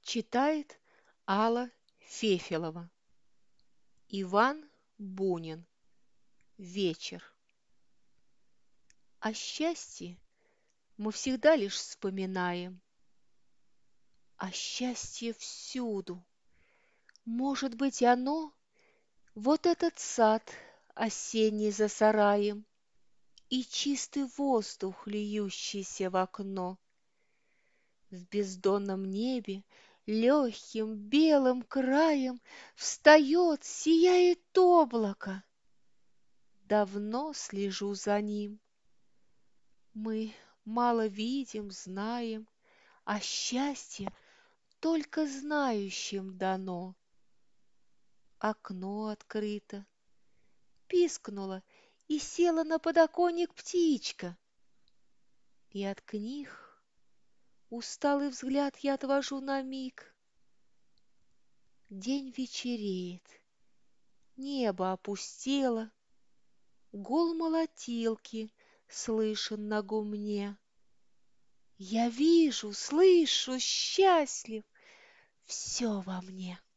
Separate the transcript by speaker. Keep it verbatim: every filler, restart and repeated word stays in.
Speaker 1: Читает Алла Фефелова. Иван Бунин. Вечер. О счастье мы всегда лишь вспоминаем. А счастье всюду. Может быть, оно вот этот сад осенний за сараем и чистый воздух, льющийся в окно. В бездонном небе легким белым краем встает, сияет облако. Давно слежу за ним. Мы мало видим, знаем, а счастье только знающим дано. Окно открыто, пискнула и села на подоконник птичка. И от книг усталый взгляд я отвожу на миг. День вечереет, небо опустело, гул молотилки слышен на гумне. Я вижу, слышу, счастлив, все во мне.